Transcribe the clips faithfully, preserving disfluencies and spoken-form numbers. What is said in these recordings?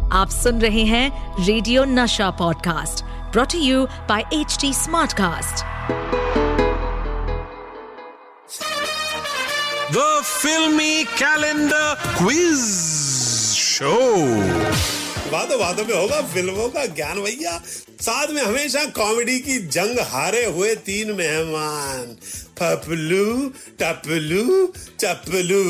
आप सुन रहे हैं radio Nasha podcast, brought to you by H T Smartcast. The filmi calendar quiz show. वादों वादों में होगा फिल्मों का ज्ञान भैया, साथ में हमेशा कॉमेडी की जंग हारे हुए तीन मेहमान, पपलू, टपलू, चपलू।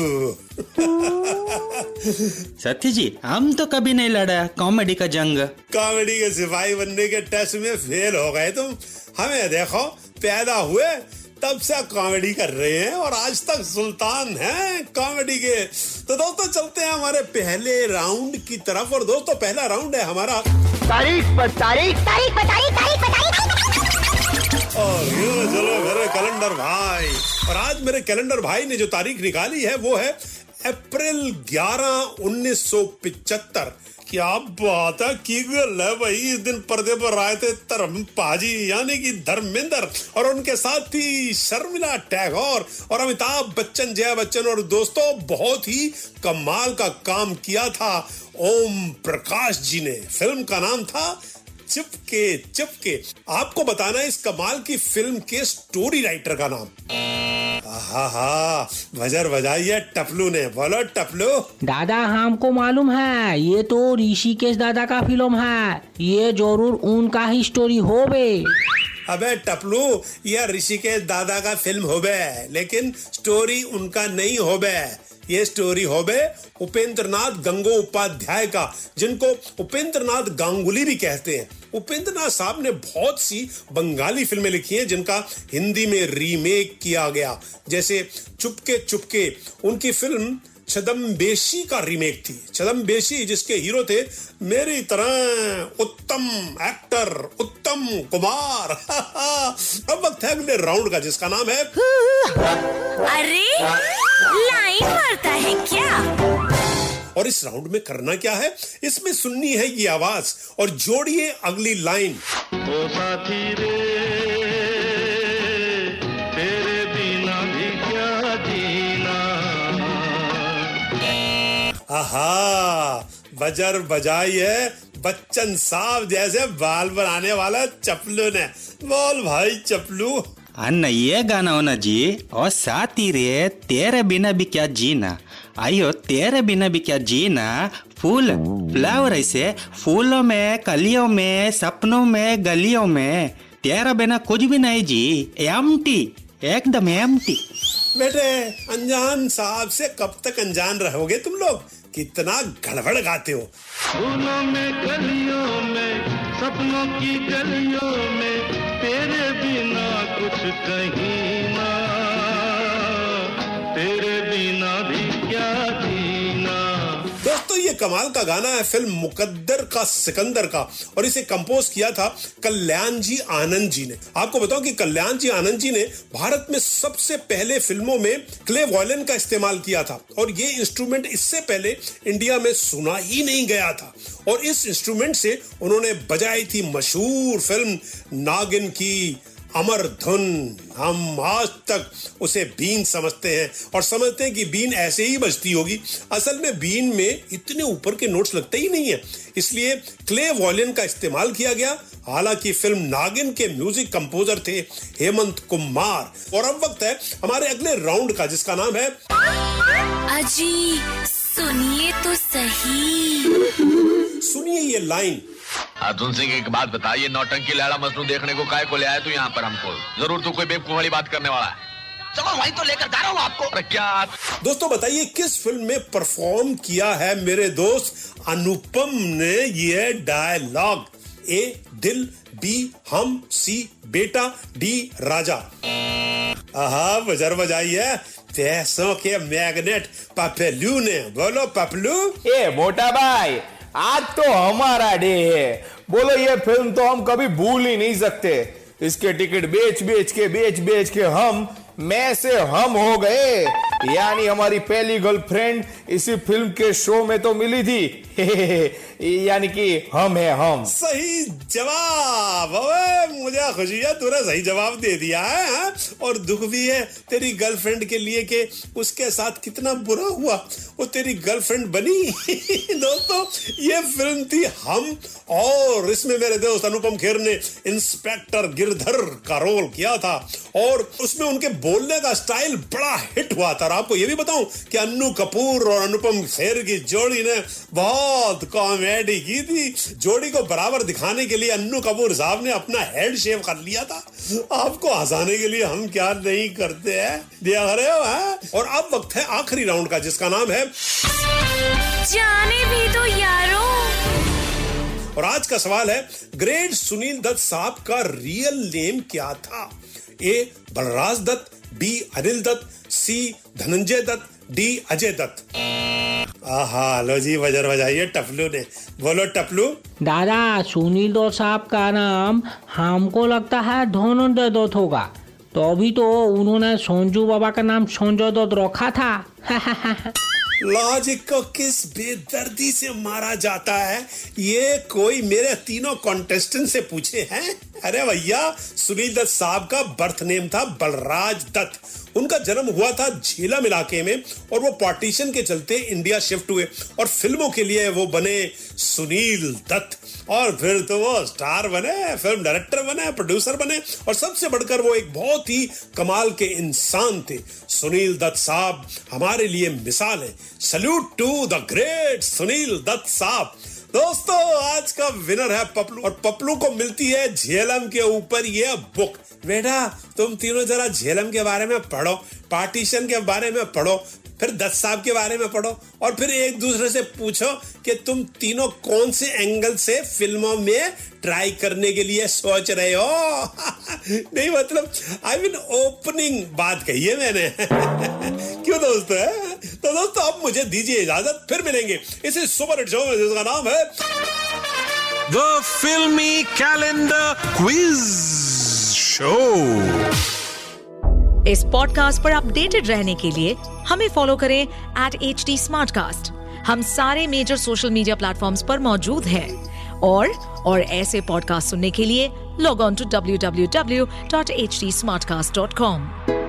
सत्य जी, हम तो कभी नहीं लड़ा कॉमेडी का जंग। कॉमेडी के सिपाही बनने के टेस्ट में फेल हो गए तुम। हमें देखो, पैदा हुए तब से कॉमेडी कर रहे हैं और आज तक सुल्तान हैं कॉमेडी के। तो दोस्तों चलते हैं हमारे पहले राउंड की तरफ। और दोस्तों पहला राउंड है हमारा तारीख पर तारीख तारीख पर तारीख तारीख पर तारीख। और ये चलो मेरे कैलेंडर भाई। और आज मेरे कैलेंडर भाई ने जो तारीख निकाली है वो है अप्रैल ग्यारह उन्नीस सौ पिचहत्तर। क्या बात है, की गल है भाई। इस दिन पर्दे पर आए थे धर्म पाजी यानी कि धर्मेंद्र, और उनके साथ थी शर्मिला टैगोर और अमिताभ बच्चन, जया बच्चन। और दोस्तों बहुत ही कमाल का काम किया था ओम प्रकाश जी ने। फिल्म का नाम था चिपके चिपके। आपको बताना है इस कमाल की फिल्म के स्टोरी राइटर का नाम। हा हा, बजर बजाइए टपलू ने। बोलो टपलू। दादा हमको मालूम है, ये तो ऋषिकेश दादा का फिल्म है, ये जरूर उनका ही स्टोरी होवे। अबे टपलू, यह ऋषिकेश दादा का फिल्म होबे, लेकिन स्टोरी उनका नहीं होबे। ये स्टोरी होबे उपेंद्र नाथ गंगोपाध्याय का, जिनको उपेंद्र नाथ गांगुली भी कहते हैं। उपेंद्र नाथ साहब ने बहुत सी बंगाली फिल्में लिखी हैं जिनका हिंदी में रीमेक किया गया, जैसे चुपके चुपके। उनकी फिल्म छदमबेशी का रीमेक थी। छदमबेशी जिसके हीरो थे मेरी तरह उत्तम एक्टर उत्तम कुमार। अब वक्त है अगले राउंड का, जिसका नाम है अरे लाइन मारता है क्या? और इस राउंड में करना क्या है, इसमें सुननी है ये आवाज और जोड़िए अगली लाइन। ओ साथी रे, तेरे बिना भी क्या जीना। आहा, बजर बजाई है बच्चन साहब जैसे बाल बनाने वाला चपलू ने। बोल भाई चपलू। अन्ना ये गाना होना जी। और साथी रे, तेरे बिना भी क्या जीना। आयो तेरे बिना भी क्या जीना। फूल फ्लावर ऐसे फूलों में, कलियों में, सपनों में, गलियों में, तेरा बिना कुछ भी नहीं जी। एम्प्टी, एकदम एम्प्टी। बेटे अनजान साहब से कब तक अनजान रहोगे तुम लोग? कितना गड़बड़ गाते हो। फूलों में, गलियों में, सपनों की गलियों में, तेरे बिना कुछ कहीं ना, तेरे बिना भी क्या जीना। दोस्तों ये कमाल का गाना है फिल्म मुकद्दर का सिकंदर का, और इसे कंपोज किया था कल्याण जी आनंद जी ने। आपको बताऊं कि कल्याण जी आनंद जी ने भारत में सबसे पहले फिल्मों में क्ले वॉयलिन का इस्तेमाल किया था, और ये इंस्ट्रूमेंट इससे पहले इंडिया में सुना ही नहीं गया था। और इस इंस्ट्रूमेंट से उन्होंने बजाई थी मशहूर फिल्म नागिन की अमर धुन। हम आज तक उसे बीन समझते हैं और समझते हैं कि बीन ऐसे ही बजती होगी। असल में बीन में इतने ऊपर के नोट्स लगते ही नहीं है, इसलिए क्ले वॉयलिन का इस्तेमाल किया गया। हालांकि फिल्म नागिन के म्यूजिक कंपोजर थे हेमंत कुमार। और अब वक्त है हमारे अगले राउंड का, जिसका नाम है अजी सुनिए तो सही। सुनिए ये लाइन। अर्जुन सिंह एक बात बता, ये नौटंकी लैला मजनू देखने को काय को ले आया तू यहाँ पर हमको? जरूर तू कोई बेवकूफ वाली बात करने वाला है। चलो वहीं तो लेकर जा रहा हूँ आपको। अरे क्या? दोस्तों बताइए किस फिल्म में परफॉर्म किया है मेरे दोस्त अनुपम ने ये डायलॉग? ए दिल, बी हम, सी बेटा, डी राजा। आहा, बजर बजाइए पैसों के मैग्नेट पपलू ने। बोलो पपलू। ए मोटा भाई, आज तो हमारा डे है। बोलो ये फिल्म तो हम कभी भूल ही नहीं सकते। इसके टिकट बेच बेच के बेच बेच के हम मैं से हम हो गए। यानी हमारी पहली गर्लफ्रेंड इसी फिल्म के शो में तो मिली थी। यानी कि हम है हम। सही जवाब। अबे मुझे खुशी है तूने सही जवाब दे दिया है, हा? और दुख भी है तेरी गर्लफ्रेंड के लिए कि उसके साथ कितना बुरा हुआ, वो तेरी गर्लफ्रेंड बनी। दोस्तों ये फिल्म थी हम, और इसमें मेरे दोस्त अनुपम खेर ने इंस्पेक्टर गिरधर का रोल किया था और उसमें उनके बोलने का स्टाइल बड़ा हिट हुआ था। और आपको ये भी बताऊं कि अन्नू कपूर और अनुपम खेर की जोड़ी ने बहुत कॉमेडी की थी। जोड़ी को बराबर दिखाने के लिए अन्नू कपूर साहब ने अपना हेड शेव कर लिया था। आपको हंसाने के लिए हम क्या नहीं करते हैं, दिया रहे हो है? और अब वक्त है आखिरी राउंड का, जिसका नाम है जाने भी दो यारो। और आज का सवाल है, ग्रेट सुनील दत्त साहब का रियल नेम क्या था? A Balraj Dutt, B Anil Dutt, C Dhananjay Dutt, D Ajay Dutt. आहा लो जी बजर बजाइए टपलू ने। बोलो टपलू। दादा सुनील दत्त साहब का नाम हमको लगता है धनंजय दत्त होगा, तो अभी तो उन्होंने संजू बाबा का नाम संजय दत्त रखा था। लॉजिक को किस बेदर्दी से मारा जाता है, ये कोई मेरे तीनों कॉन्टेस्टेंट से पूछे हैं? अरे भैया सुनील दत्त साहब का बर्थ नेम था बलराज दत्त। उनका जन्म हुआ था झेलम इलाके में और वो पार्टीशन के चलते इंडिया शिफ्ट हुए और फिल्मों के लिए वो बने सुनील दत्त। और फिर तो वो स्टार बने, फिल्म डायरेक्टर बने, प्रोड्यूसर बने और सबसे बढ़कर वो एक बहुत ही कमाल के इंसान थे। सुनील दत्त साहब हमारे लिए मिसाल है। Salute to the great Sunil Dutt साहब। दोस्तों आज का विनर है पपलू और पपलू को मिलती है झेलम के ऊपर ये बुक। बेटा तुम तीनों जरा झेलम के बारे में पढ़ो, पार्टीशन के बारे में पढ़ो, फिर दत्त साहब के बारे में पढ़ो और फिर एक दूसरे से पूछो कि तुम तीनों कौन से एंगल से फिल्मों में ट्राई करने के लिए सोच रहे हो। नहीं मतलब आई मीन ओपनिंग बात कही है मैंने। क्यों दोस्तों है? तो दोस्तों अब मुझे दीजिए इजाजत, फिर मिलेंगे इसी सुपर हिट शो में जिसका नाम है the filmi calendar quiz show. इस पॉडकास्ट पर अपडेटेड रहने के लिए हमें फॉलो करें एट एच टी स्मार्टकास्ट। हम सारे मेजर सोशल मीडिया प्लेटफॉर्म्स पर मौजूद हैं और और ऐसे पॉडकास्ट सुनने के लिए log on to W W W dot H T Smartcast dot com.